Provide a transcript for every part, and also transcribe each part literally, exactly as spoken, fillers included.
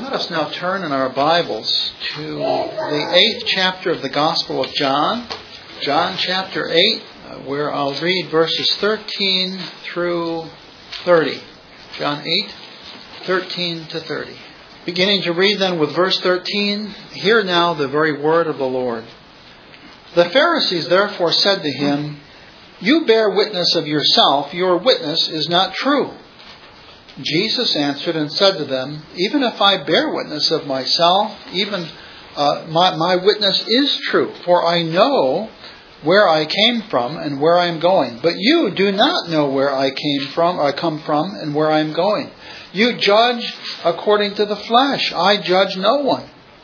Let us now turn in our Bibles to the eighth chapter of the Gospel of John, John chapter eight, where I'll read verses thirteen through thirty. John eight, thirteen to thirty. Beginning to read then with verse thirteen, hear now the very word of the Lord. The Pharisees therefore said to him, "You bear witness of yourself, your witness is not true." Jesus answered and said to them, "Even if I bear witness of myself, even uh, my, my witness is true, for I know where I came from and where I am going. But you do not know where I came from, I come from, and where I am going. You judge according to the flesh. I judge no one.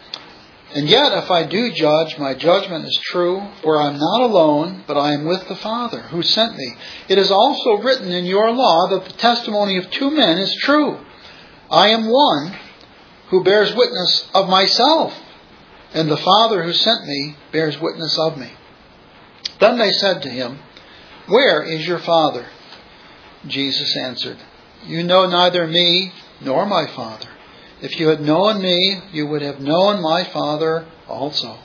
And yet, if I do judge, my judgment is true, for I am not alone, but I am with the Father who sent me. It is also written in your law that the testimony of two men is true. I am one who bears witness of myself, and the Father who sent me bears witness of me." Then they said to him, "Where is your Father?" Jesus answered, "You know neither me nor my Father. If you had known me, you would have known my Father also."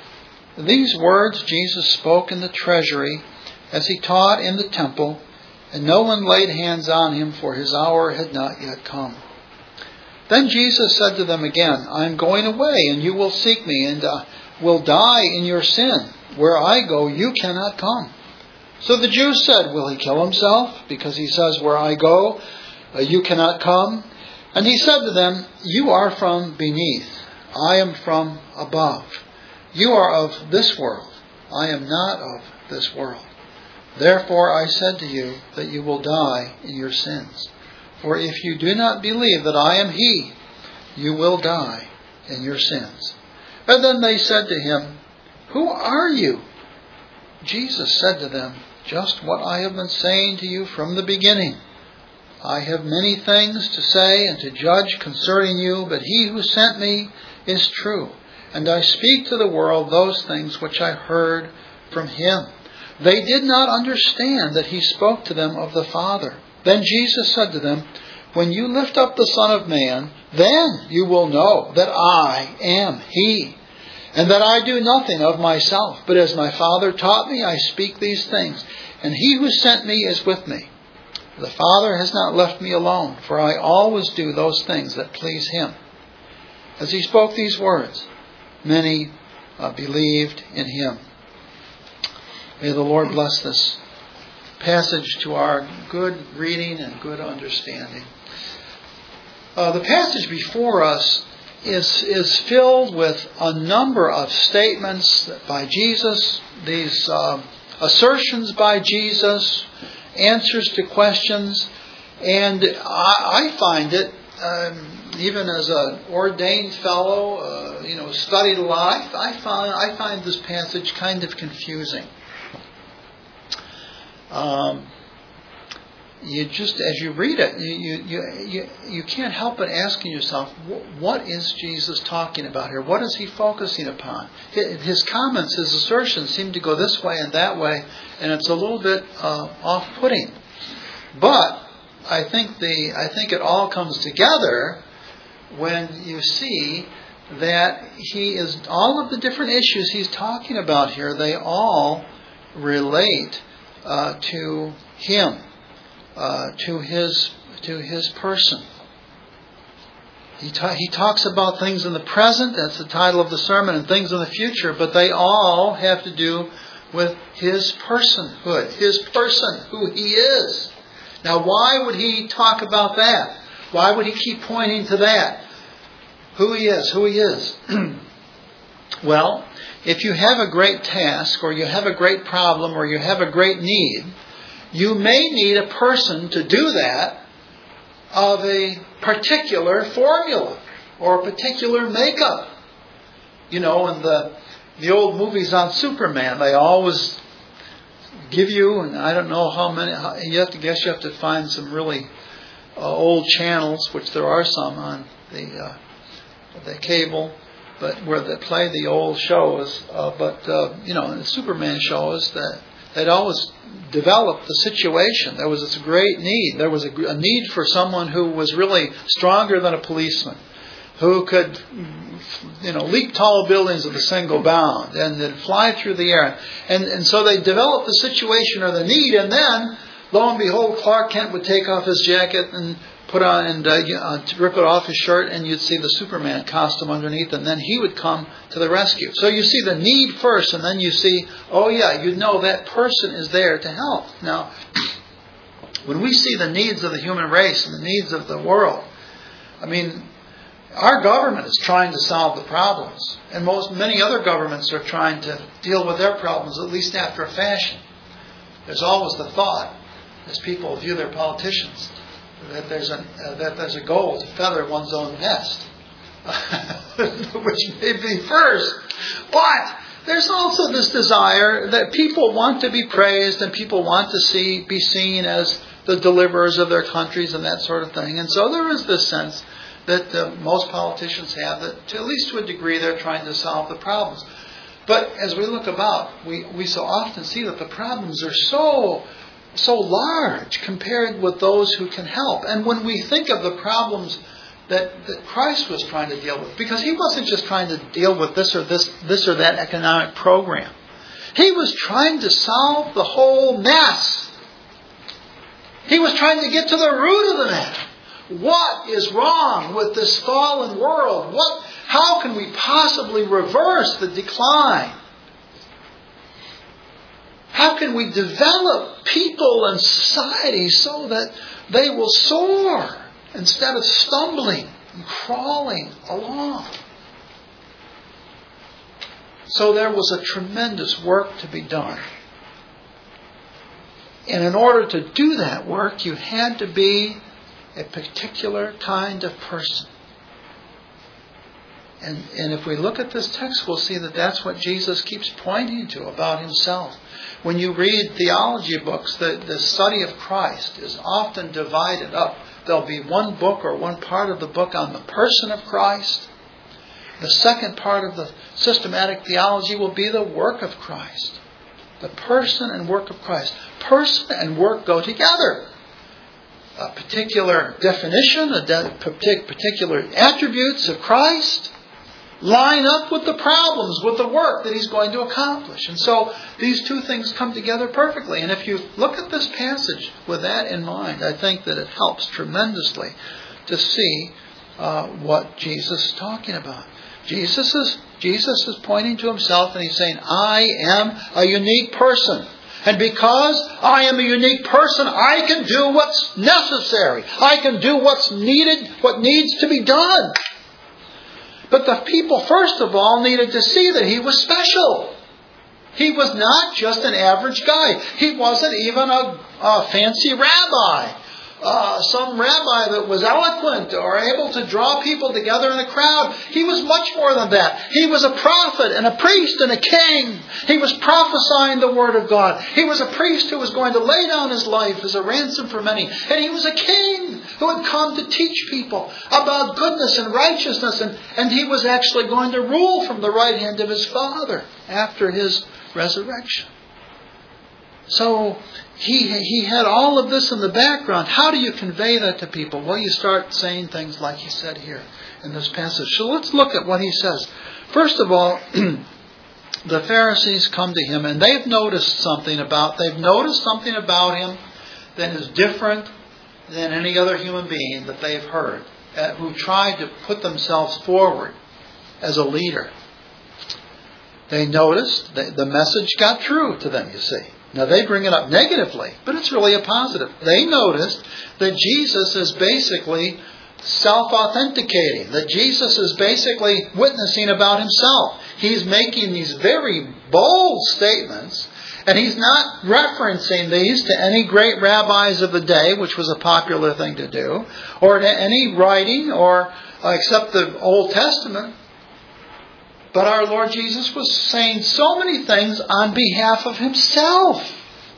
These words Jesus spoke in the treasury as he taught in the temple, and no one laid hands on him, for his hour had not yet come. Then Jesus said to them again, "I am going away, and you will seek me, and uh, will die in your sin. Where I go, you cannot come." So the Jews said, "Will he kill himself? Because he says, 'Where I go, uh, you cannot come.'" And he said to them, "You are from beneath. I am from above. You are of this world. I am not of this world. Therefore I said to you that you will die in your sins. For if you do not believe that I am He, you will die in your sins." And then they said to him, "Who are you?" Jesus said to them, "Just what I have been saying to you from the beginning. I have many things to say and to judge concerning you, but he who sent me is true, and I speak to the world those things which I heard from him." They did not understand that he spoke to them of the Father. Then Jesus said to them, "When you lift up the Son of Man, then you will know that I am He, and that I do nothing of myself, but as my Father taught me, I speak these things, and he who sent me is with me. The Father has not left me alone, for I always do those things that please Him." As he spoke these words, many uh, believed in Him. May the Lord bless this passage to our good reading and good understanding. Uh, the passage before us is, is filled with a number of statements by Jesus, these uh, assertions by Jesus, answers to questions, and I, I find it, um, even as an ordained fellow, uh, you know, studied a lot, I find I find this passage kind of confusing. Um, you just, as you read it, you you you you can't help but asking yourself, what is Jesus talking about here? What is he focusing upon? His comments, his assertions seem to go this way and that way, and it's a little bit uh, off-putting. But I think the I think it all comes together when you see that he is all of the different issues he's talking about here. They all relate uh, to him. Uh, to his to his person. He ta- he talks about things in the present, that's the title of the sermon, and things in the future, but they all have to do with his personhood, his person, who he is. Now, why would he talk about that? Why would he keep pointing to that? Who he is, who he is. Well, if you have a great task, or you have a great problem, or you have a great need, you may need a person to do that of a particular formula or a particular makeup. You know, in the the old movies on Superman, they always give you, and I don't know how many, you have to guess you have to find some really uh, old channels, which there are some on the uh, the cable, but where they play the old shows. Uh, but uh, you know, the Superman shows that they'd always developed the situation. There was this great need. There was a, a need for someone who was really stronger than a policeman, who could, you know, leap tall buildings with a single bound and then fly through the air. And, and so they developed the situation or the need, and then, lo and behold, Clark Kent would take off his jacket and put on and uh, you know, rip it off his shirt, and you'd see the Superman costume underneath, and then he would come to the rescue. So you see the need first, and then you see, oh yeah, you know that person is there to help. Now, when we see the needs of the human race and the needs of the world, I mean, our government is trying to solve the problems, and most many other governments are trying to deal with their problems, at least after a fashion. There's always the thought, as people view their politicians, that there's a uh, that there's a goal to feather one's own nest, which may be first. But there's also this desire that people want to be praised and people want to see be seen as the deliverers of their countries and that sort of thing. And so there is this sense that uh, most politicians have that, to, at least to a degree, they're trying to solve the problems. But as we look about, we, we so often see that the problems are so so large compared with those who can help. And when we think of the problems that, that Christ was trying to deal with, because he wasn't just trying to deal with this or this this or that economic program. He was trying to solve the whole mess. He was trying to get to the root of the matter. What is wrong with this fallen world? What? How can we possibly reverse the decline? How can we develop people and society so that they will soar instead of stumbling and crawling along? So there was a tremendous work to be done. And in order to do that work, you had to be a particular kind of person. And, and if we look at this text, we'll see that that's what Jesus keeps pointing to about himself. When you read theology books, the, the study of Christ is often divided up. There'll be one book or one part of the book on the person of Christ. The second part of the systematic theology will be the work of Christ. The person and work of Christ. Person and work go together. A particular definition, a de- particular attributes of Christ line up with the problems, with the work that he's going to accomplish. And so these two things come together perfectly. And if you look at this passage with that in mind, I think that it helps tremendously to see uh, what Jesus is talking about. Jesus is, Jesus is pointing to himself and he's saying, I am a unique person. And because I am a unique person, I can do what's necessary. I can do what's needed, what needs to be done. But the people, first of all, needed to see that he was special. He was not just an average guy. He wasn't even a, a fancy rabbi. Uh, some rabbi that was eloquent or able to draw people together in a crowd. He was much more than that. He was a prophet and a priest and a king. He was prophesying the word of God. He was a priest who was going to lay down his life as a ransom for many. And he was a king who had come to teach people about goodness and righteousness. And, and he was actually going to rule from the right hand of his Father after his resurrection. So he he had all of this in the background. How do you convey that to people? Well, you start saying things like he said here in this passage. So let's look at what he says. First of all, the Pharisees come to him and they've noticed something about, they've noticed something about him that is different than any other human being that they've heard, uh, who tried to put themselves forward as a leader. They noticed, they, the message got through to them, you see. Now they bring it up negatively, but it's really a positive. They noticed that Jesus is basically self-authenticating, that Jesus is basically witnessing about himself. He's making these very bold statements, and he's not referencing these to any great rabbis of the day, which was a popular thing to do, or to any writing, or uh, except the Old Testament. But our Lord Jesus was saying so many things on behalf of himself.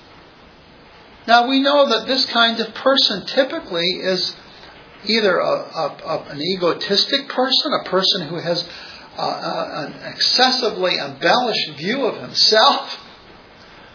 Now we know that this kind of person typically is either a, a, a, an egotistic person, a person who has uh, a, an excessively embellished view of himself,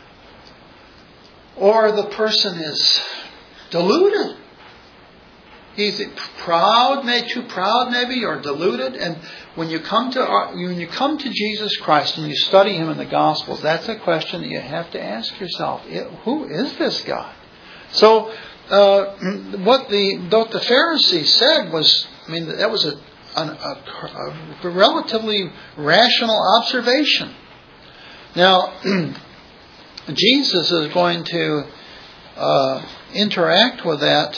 or the person is deluded. He's proud, maybe too proud, maybe, or deluded. And when you come to when you come to Jesus Christ and you study Him in the Gospels, that's a question that you have to ask yourself: who is this God? So, uh, what the what the Pharisees said was, I mean, that was a, a, a relatively rational observation. Now, Jesus is going to uh, interact with that.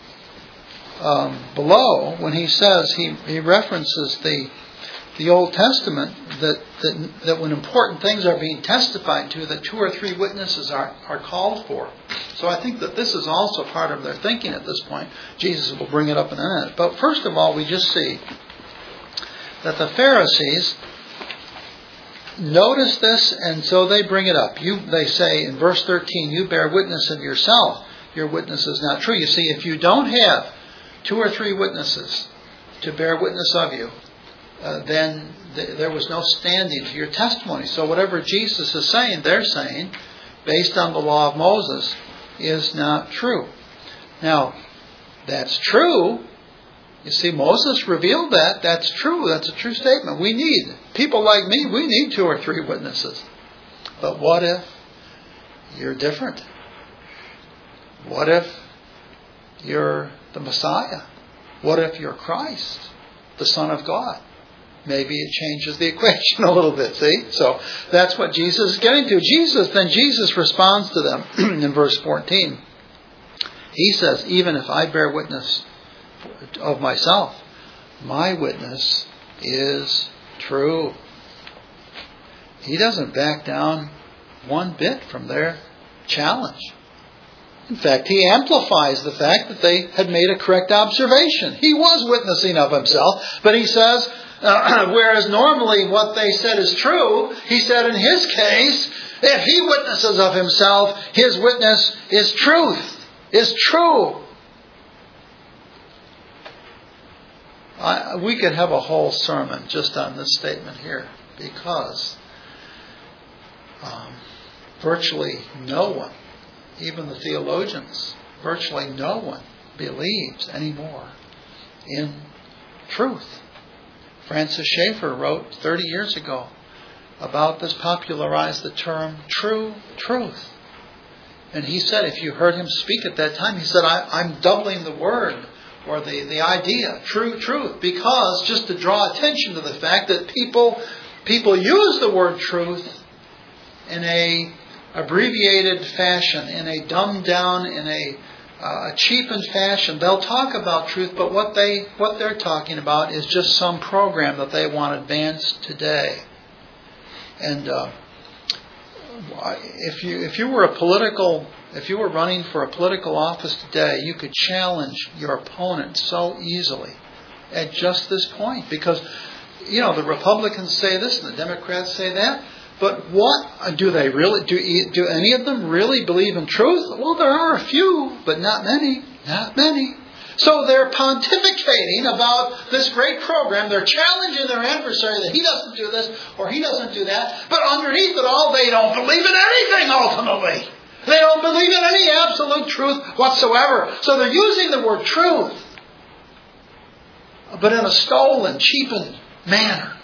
Um, below, when he says, he, he references the the Old Testament, that, that that when important things are being testified to, that two or three witnesses are, are called for. So I think that this is also part of their thinking at this point. Jesus will bring it up in a minute. But first of all, we just see that the Pharisees notice this, and so they bring it up. You, they say in verse thirteen, you bear witness of yourself. Your witness is not true. You see, if you don't have two or three witnesses to bear witness of you, uh, then th- there was no standing to your testimony. So whatever Jesus is saying, they're saying, based on the law of Moses, is not true. Now, that's true. You see, Moses revealed that. That's true. That's a true statement. We need, people like me, we need two or three witnesses. But what if you're different? What if you're the Messiah? What if you're Christ, the Son of God? Maybe it changes the equation a little bit, see? So that's what Jesus is getting to. Jesus, then Jesus responds to them in verse fourteen. He says, even if I bear witness of myself, my witness is true. He doesn't back down one bit from their challenge. In fact, he amplifies the fact that they had made a correct observation. He was witnessing of himself, but he says, uh, whereas normally what they said is true, he said in his case, if he witnesses of himself, his witness is truth, is true. I, we could have a whole sermon just on this statement here, because um, virtually no one, even the theologians, virtually no one believes anymore in truth. Francis Schaeffer wrote thirty years ago about this, popularized the term true truth. And he said, if you heard him speak at that time, he said, I, I'm doubling the word or the, the idea, true truth, because just to draw attention to the fact that people people use the word truth in a abbreviated fashion, in a dumbed down, in a uh, cheapened fashion. They'll talk about truth, but what they what they're talking about is just some program that they want advanced today. And uh, if you if you were a political if you were running for a political office today, you could challenge your opponent so easily at just this point, because you know the Republicans say this and the Democrats say that. But what do they really do? Do any of them really believe in truth? Well, there are a few, but not many. Not many. So they're pontificating about this great program. They're challenging their adversary that he doesn't do this or he doesn't do that. But underneath it all, they don't believe in anything ultimately. They don't believe in any absolute truth whatsoever. So they're using the word truth, but in a stolen, cheapened manner.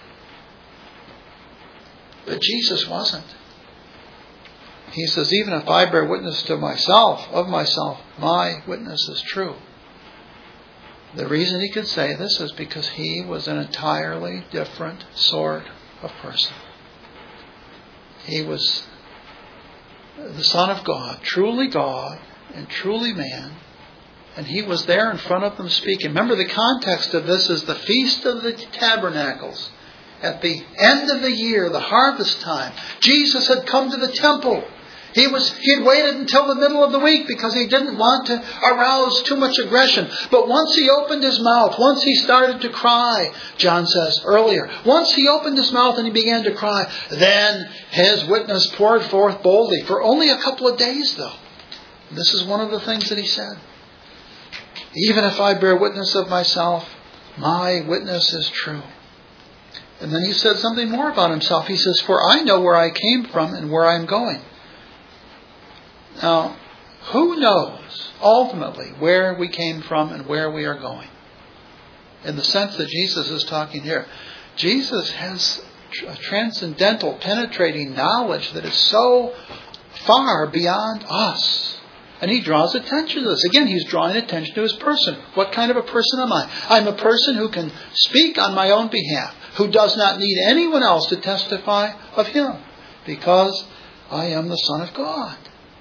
But Jesus wasn't. He says, even if I bear witness to myself, of myself, my witness is true. The reason he could say this is because he was an entirely different sort of person. He was the Son of God, truly God and truly man. And he was there in front of them speaking. Remember, the context of this is the Feast of the Tabernacles. At the end of the year, the harvest time, Jesus had come to the temple. He was, he had waited until the middle of the week because he didn't want to arouse too much aggression. But once he opened his mouth, once he started to cry, John says earlier, once he opened his mouth and he began to cry, then his witness poured forth boldly. For only a couple of days, though. This is one of the things that he said. Even if I bear witness of myself, my witness is true. And then he said something more about himself. He says, for I know where I came from and where I'm going. Now, who knows ultimately where we came from and where we are going? In the sense that Jesus is talking here. Jesus has a transcendental, penetrating knowledge that is so far beyond us. And He draws attention to this. Again, He's drawing attention to His person. What kind of a person am I? I'm a person who can speak on my own behalf, who does not need anyone else to testify of Him, because I am the Son of God.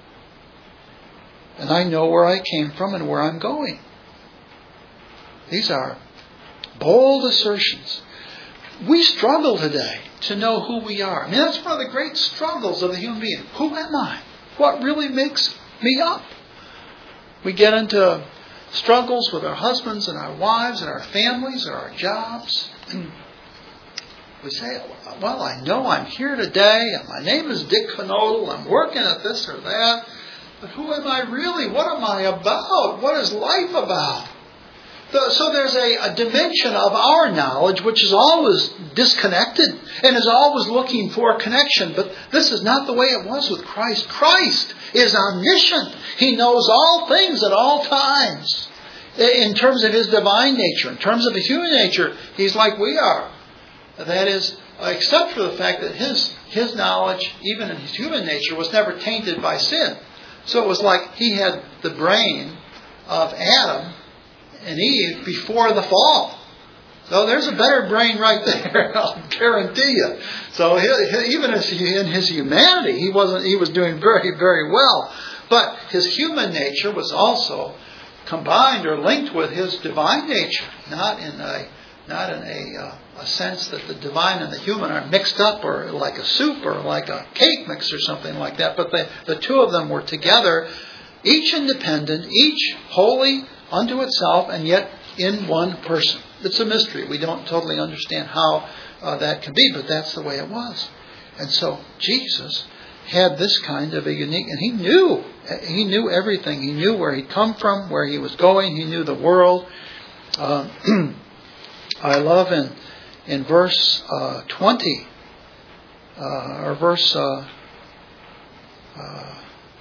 And I know where I came from and where I'm going. These are bold assertions. We struggle today to know who we are. I mean, that's one of the great struggles of the human being. Who am I? What really makes me up? We get into struggles with our husbands and our wives and our families or our jobs. We say, well, I know I'm here today and my name is Dick Knodel. I'm working at this or that. But who am I really? What am I about? What is life about? So there's a, a dimension of our knowledge which is always disconnected and is always looking for connection. But this is not the way it was with Christ. Christ is omniscient. He knows all things at all times. In terms of His divine nature, in terms of His human nature, He's like we are. That is, except for the fact that His, his knowledge, even in His human nature, was never tainted by sin. So it was like He had the brain of Adam and Eve before the fall. So there's a better brain right there, I'll guarantee you. So he, he, even as he, in His humanity, he wasn't. He was doing very, very well. But His human nature was also combined or linked with His divine nature, not in a not in a, uh, a sense that the divine and the human are mixed up, or like a soup, or like a cake mix, or something like that. But the the two of them were together, each independent, each holy unto itself, and yet in one person. It's a mystery. We don't totally understand how uh, that can be, but that's the way it was. And so Jesus had this kind of a unique, and He knew, He knew everything. He knew where He'd come from, where He was going. He knew the world. Uh, I love in in verse uh, twenty, uh, or verse. Uh, uh,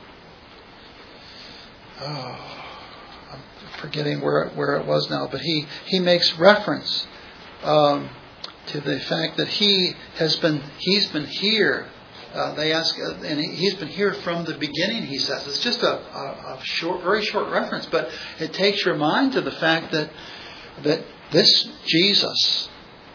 oh, forgetting where where it was now, but he he makes reference um, to the fact that he has been he's been here. Uh, they ask, uh, and he, he's been here from the beginning. He says it's just a, a, a short, very short reference, but it takes your mind to the fact that that this Jesus,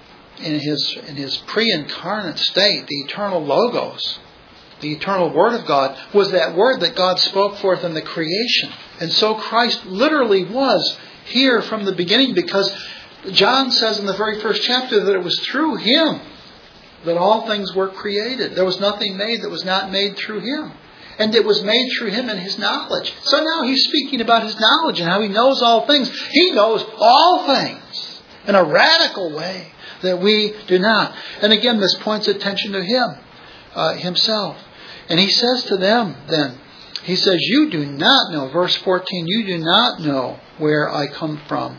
in his in his pre-incarnate state, the eternal Logos, the eternal Word of God, was that Word that God spoke forth in the creation. And so Christ literally was here from the beginning, because John says in the very first chapter that it was through Him that all things were created. There was nothing made that was not made through Him. And it was made through Him and His knowledge. So now He's speaking about His knowledge and how He knows all things. He knows all things in a radical way that we do not. And again, this points attention to Him, uh, Himself. And He says to them then, He says, you do not know, verse fourteen, you do not know where I come from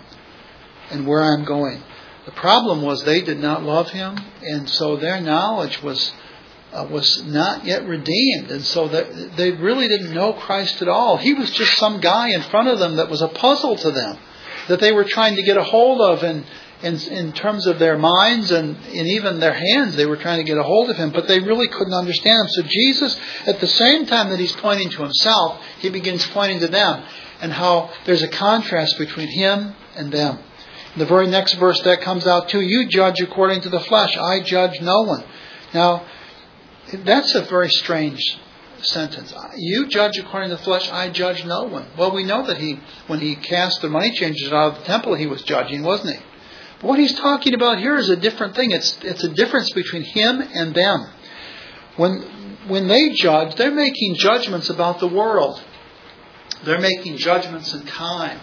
and where I'm going. The problem was they did not love Him, and so their knowledge was uh, was not yet redeemed. And so that they really didn't know Christ at all. He was just some guy in front of them that was a puzzle to them, that they were trying to get a hold of, and in, in terms of their minds and, and even their hands, they were trying to get a hold of Him, but they really couldn't understand Him. So Jesus, at the same time that He's pointing to Himself, He begins pointing to them, and how there's a contrast between Him and them. In the very next verse that comes out too, you judge according to the flesh, I judge no one. Now, that's a very strange sentence. You judge according to the flesh, I judge no one. Well, we know that he, when he cast the money changers out of the temple, he was judging, wasn't he? But what he's talking about here is a different thing. It's it's a difference between him and them. When when they judge, they're making judgments about the world. They're making judgments in time.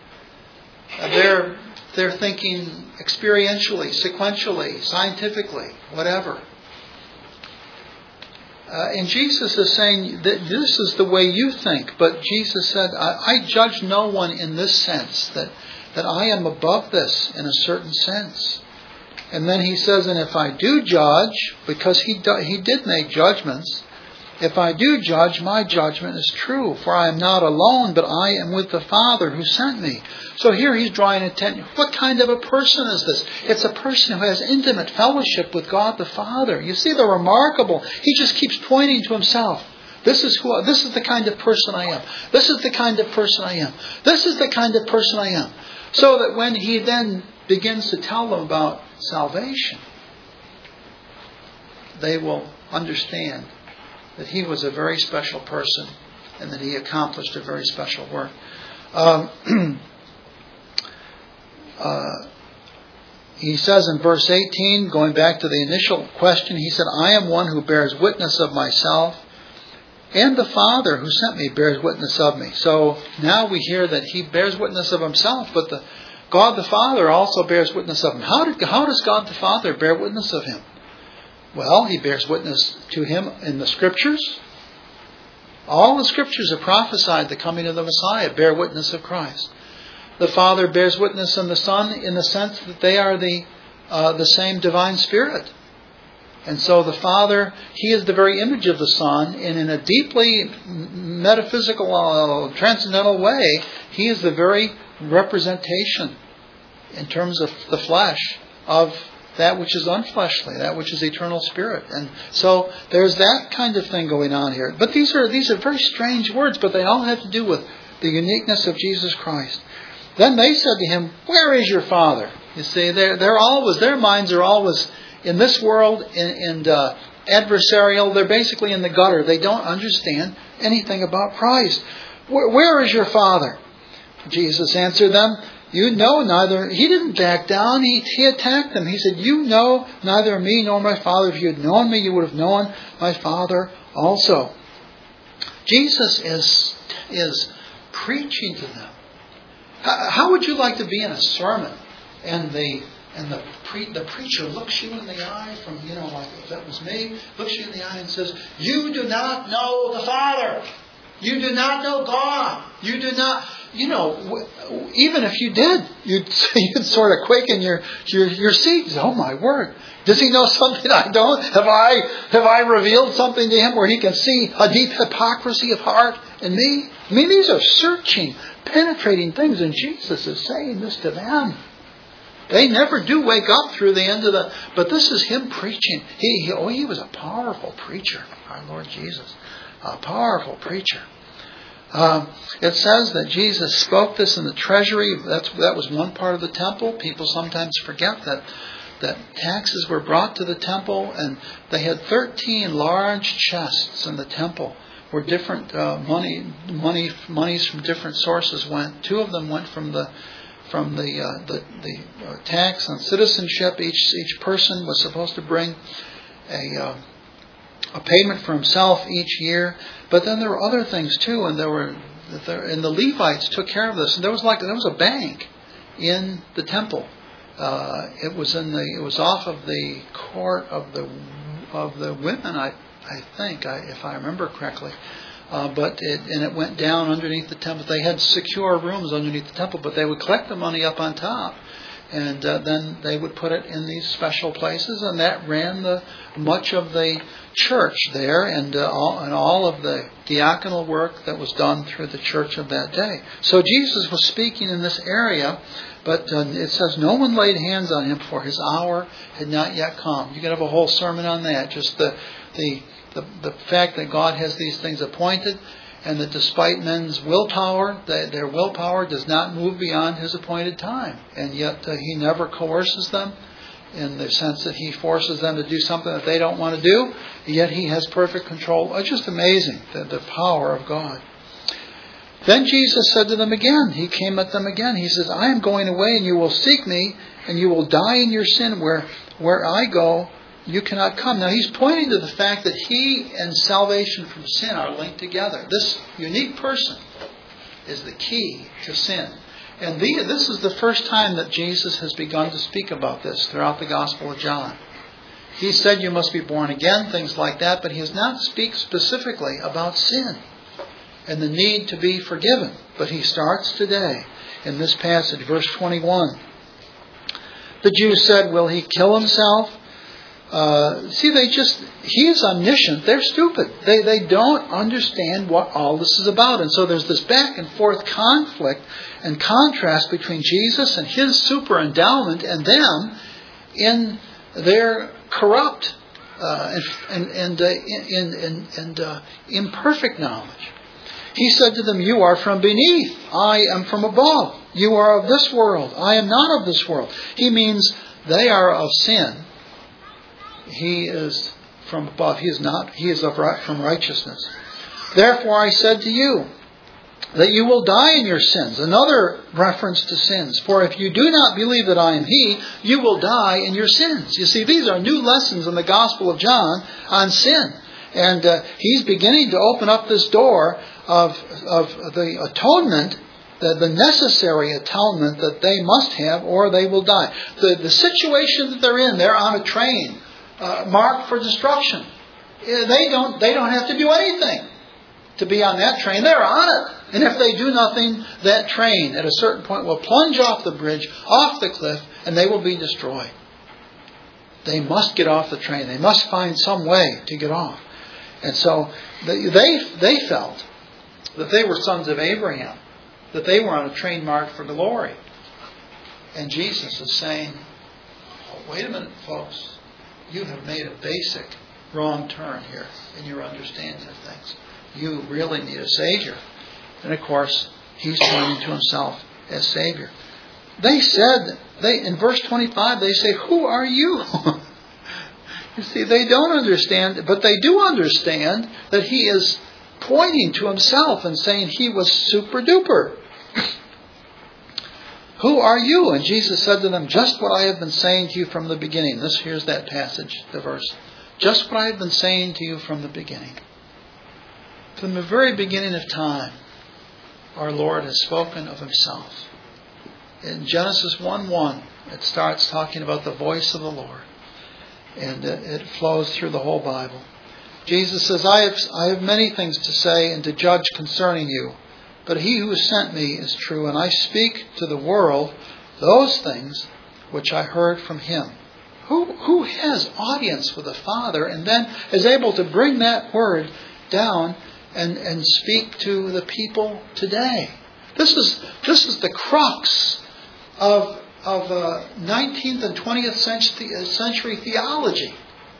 They're they're thinking experientially, sequentially, scientifically, whatever. Uh, and Jesus is saying that this is the way you think. But Jesus said, I, I judge no one in this sense, that, that I am above this in a certain sense. And then he says, and if I do judge, because he do, he did make judgments, If I do judge, my judgment is true, for I am not alone, but I am with the Father who sent me. So here he's drawing attention. What kind of a person is this? It's a person who has intimate fellowship with God the Father. You see the remarkable. He just keeps pointing to himself. This is who. This is the kind of person I am. This is the kind of person I am. This is the kind of person I am. So that when he then begins to tell them about salvation, they will understand that he was a very special person and that he accomplished a very special work. Um, uh, he says in verse eighteen, going back to the initial question, he said, I am one who bears witness of myself, and the Father who sent me bears witness of me. So now we hear that he bears witness of himself, but the God the Father also bears witness of him. How, did, how does God the Father bear witness of him? Well, he bears witness to him in the Scriptures. All the Scriptures have prophesied the coming of the Messiah, bear witness of Christ. The Father bears witness in the Son in the sense that they are the uh, the same divine Spirit. And so the Father, he is the very image of the Son, and in a deeply metaphysical, uh, transcendental way, he is the very representation in terms of the flesh of that which is unfleshly, that which is eternal spirit. And so there's that kind of thing going on here. But these are these are very strange words, but they all have to do with the uniqueness of Jesus Christ. Then they said to him, where is your Father? You see, they're, they're always, their minds are always in this world, in, in uh, adversarial. They're basically in the gutter. They don't understand anything about Christ. Where, where is your Father? Jesus answered them, you know neither. He didn't back down. He, he attacked them. He said, you know neither me nor my Father. If you had known me, you would have known my Father also. Jesus is, is preaching to them. How, how would you like to be in a sermon and the and the pre, the preacher looks you in the eye from, you know, like if that was me, looks you in the eye and says, you do not know the Father. You do not know God. You do not, you know, even if you did, you'd, you'd sort of quake in your, your, your seat. Oh my word. Does he know something I don't? Have I, have I revealed something to him where he can see a deep hypocrisy of heart in me? I mean, these are searching, penetrating things, and Jesus is saying this to them. They never do wake up through the end of the, but this is him preaching. He, he oh, he was a powerful preacher, our Lord Jesus. A powerful preacher. Um, it says that Jesus spoke this in the treasury. That's, that was one part of the temple. People sometimes forget that that taxes were brought to the temple, and they had thirteen large chests in the temple where different uh, money, money, monies from different sources went. Two of them went from the from the uh, the, the uh, tax on citizenship. Each each person was supposed to bring a uh, a payment for himself each year. But then there were other things too, and there were and the Levites took care of this. And there was like there was a bank in the temple. Uh, it was in the it was off of the court of the of the women, I I think, I, if I remember correctly. Uh, but it, and it went down underneath the temple. They had secure rooms underneath the temple, but they would collect the money up on top, and uh, then they would put it in these special places, and that ran the much of the church there, and uh, all, and all of the diaconal work that was done through the church of that day. So Jesus was speaking in this area, but uh, it says no one laid hands on him, for his hour had not yet come. You could have a whole sermon on that. Just the the The, the fact that God has these things appointed, and that despite men's willpower, that their willpower does not move beyond his appointed time. And yet uh, he never coerces them in the sense that he forces them to do something that they don't want to do. Yet he has perfect control. It's just amazing, the, the power of God. Then Jesus said to them again, he came at them again. He says, I am going away, and you will seek me, and you will die in your sin. Where, where I go, you cannot come. Now he's pointing to the fact that he and salvation from sin are linked together. This unique person is the key to sin. And the, this is the first time that Jesus has begun to speak about this throughout the Gospel of John. He said you must be born again, things like that, but he does not speak specifically about sin and the need to be forgiven. But he starts today in this passage, verse twenty-one. The Jews said, will he kill himself? Uh, see, they just, he is omniscient. They're stupid. They, they don't understand what all this is about. And so there's this back and forth conflict and contrast between Jesus and his super endowment and them in their corrupt uh, and, and, and, uh, in, in, and uh, imperfect knowledge. He said to them, you are from beneath. I am from above. You are of this world. I am not of this world. He means they are of sin. He is from above. He is not. He is of, from righteousness. Therefore I said to you that you will die in your sins. Another reference to sins. For if you do not believe that I am He, you will die in your sins. You see, these are new lessons in the Gospel of John on sin. And uh, he's beginning to open up this door of, of the atonement, the, the necessary atonement that they must have or they will die. The, the situation that they're in, they're on a train uh, marked for destruction. They don't, they don't have to do anything to be on that train. They're on it. And if they do nothing, that train at a certain point will plunge off the bridge, off the cliff, and they will be destroyed. They must get off the train. They must find some way to get off. And so they, they they felt that they were sons of Abraham, that they were on a train marked for glory. And Jesus is saying, oh, wait a minute, folks. You have made a basic wrong turn here in your understanding of things. You really need a Savior. And of course, He's pointing to Himself as Savior. They said, they in verse twenty-five, they say, who are you? You see, they don't understand, but they do understand that He is pointing to Himself and saying He was super duper. Who are you? And Jesus said to them, just what I have been saying to you from the beginning. This, here's that passage, the verse. Just what I have been saying to you from the beginning. From the very beginning of time, our Lord has spoken of Himself. In Genesis one one, it starts talking about the voice of the Lord. And it flows through the whole Bible. Jesus says, I have, I have many things to say and to judge concerning you. But He who sent me is true, and I speak to the world those things which I heard from Him. Who, who has audience with the Father and then is able to bring that word down and, and speak to the people today? This is, this is the crux of of uh, nineteenth and twentieth century theology.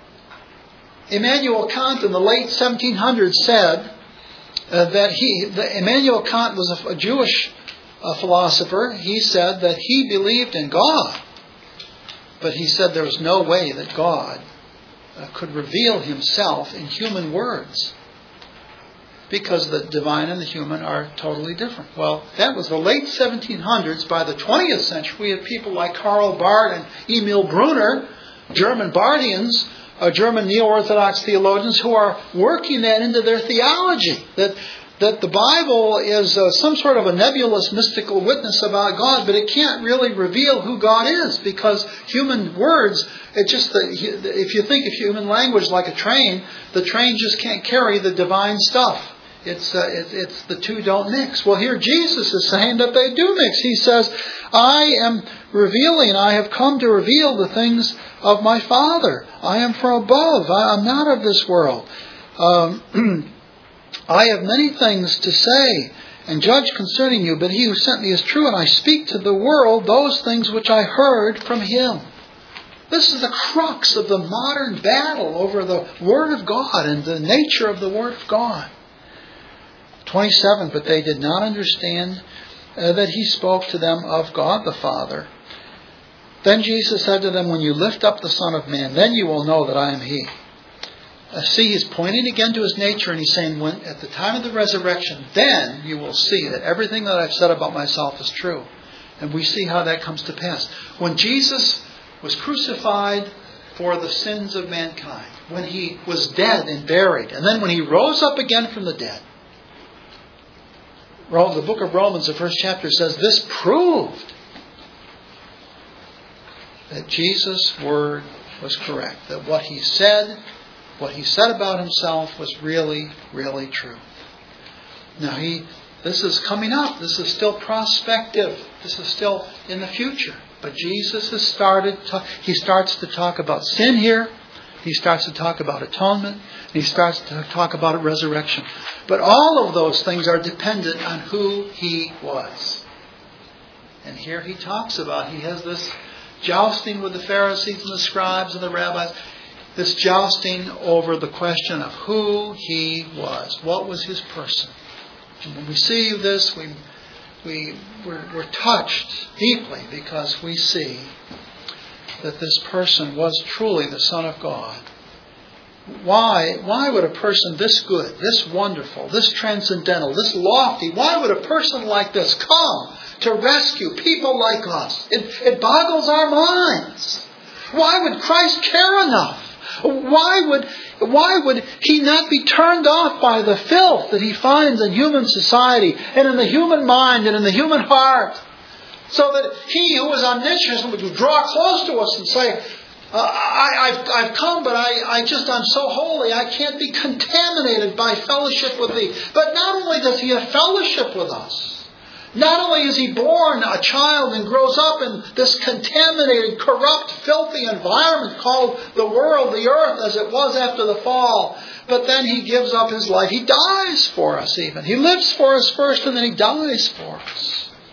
Immanuel Kant in the late seventeen hundreds said uh, that he, the, Immanuel Kant was a, a Jewish uh, philosopher. He said that he believed in God, but he said there was no way that God uh, could reveal Himself in human words, because the divine and the human are totally different. Well, that was the late seventeen hundreds. By the twentieth century, we have people like Karl Barth and Emil Brunner, German Barthians, uh, German neo-Orthodox theologians, who are working that into their theology. That that the Bible is uh, some sort of a nebulous mystical witness about God, but it can't really reveal who God is, because human words, it just the, if you think of human language like a train, the train just can't carry the divine stuff. It's uh, it, it's the two don't mix. Well, here Jesus is saying that they do mix. He says, I am revealing, I have come to reveal the things of my Father. I am from above. I am not of this world. Um, I have many things to say and judge concerning you, but He who sent me is true, and I speak to the world those things which I heard from Him. This is the crux of the modern battle over the Word of God and the nature of the Word of God. twenty-seven, but they did not understand uh, that He spoke to them of God the Father. Then Jesus said to them, when you lift up the Son of Man, then you will know that I am He. Uh, see, He's pointing again to His nature, and He's saying, when at the time of the resurrection, then you will see that everything that I've said about myself is true. And we see how that comes to pass. When Jesus was crucified for the sins of mankind, when He was dead and buried, and then when He rose up again from the dead, the book of Romans, the first chapter, says this proved that Jesus' word was correct. That what He said, what He said about Himself was really, really true. Now, he, this is coming up. This is still prospective. This is still in the future. But Jesus has started, to, He starts to talk about sin here. He starts to talk about atonement. He starts to talk about resurrection. But all of those things are dependent on who He was. And here He talks about, He has this jousting with the Pharisees and the scribes and the rabbis. This jousting over the question of who He was. What was His person? And when we see this, we, we, we're, we're touched deeply because we see that this person was truly the Son of God. Why, why would a person this good, this wonderful, this transcendental, this lofty, why would a person like this come to rescue people like us? It, it boggles our minds. Why would Christ care enough? Why would, why would He not be turned off by the filth that He finds in human society and in the human mind and in the human heart? So that He who is omniscient would draw close to us and say, uh, I, I've, I've come, but I, I just, I'm so holy, I can't be contaminated by fellowship with Thee. But not only does He have fellowship with us, not only is He born a child and grows up in this contaminated, corrupt, filthy environment called the world, the earth, as it was after the fall, but then He gives up His life. He dies for us even. He lives for us first and then He dies for us.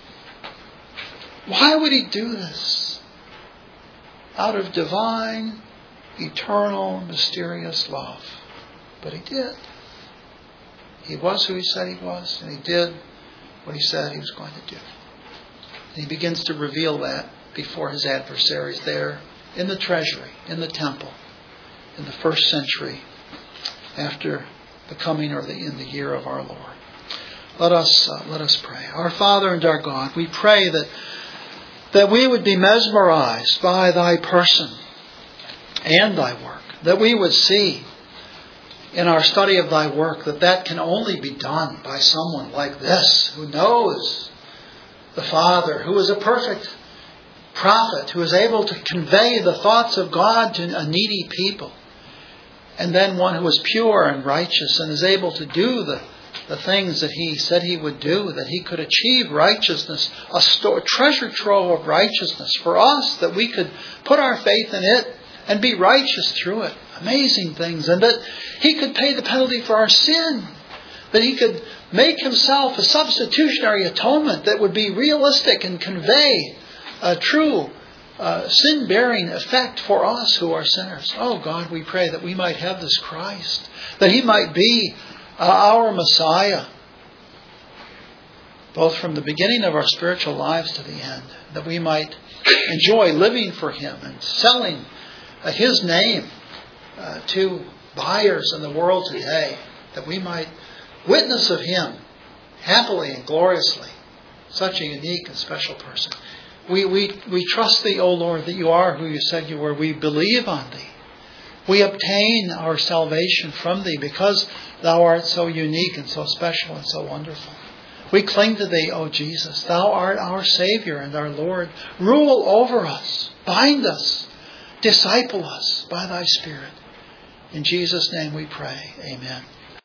Why would He do this? Out of divine, eternal, mysterious love. But He did. He was who He said He was, and He did what He said He was going to do. And He begins to reveal that before His adversaries there in the treasury, in the temple, in the first century after the coming or the, in the year of our Lord. Let us, uh, let us pray. Our Father and our God, we pray that that we would be mesmerized by Thy person and Thy work. That we would see in our study of Thy work that that can only be done by someone like this, who knows the Father, who is a perfect prophet, who is able to convey the thoughts of God to a needy people. And then one who is pure and righteous and is able to do the The things that He said He would do, that He could achieve righteousness, a store, treasure trove of righteousness for us, that we could put our faith in it and be righteous through it. Amazing things. And that He could pay the penalty for our sin. That He could make Himself a substitutionary atonement that would be realistic and convey a true uh, sin-bearing effect for us who are sinners. Oh God, we pray that we might have this Christ. That He might be our Messiah, both from the beginning of our spiritual lives to the end, that we might enjoy living for Him and selling uh, His name uh, to buyers in the world today, that we might witness of Him happily and gloriously. Such a unique and special person. We, we, we trust Thee, O Lord, that You are who You said You were. We believe on Thee. We obtain our salvation from Thee because Thou art so unique and so special and so wonderful. We cling to Thee, O Jesus. Thou art our Savior and our Lord. Rule over us. Bind us. Disciple us by Thy Spirit. In Jesus' name we pray. Amen.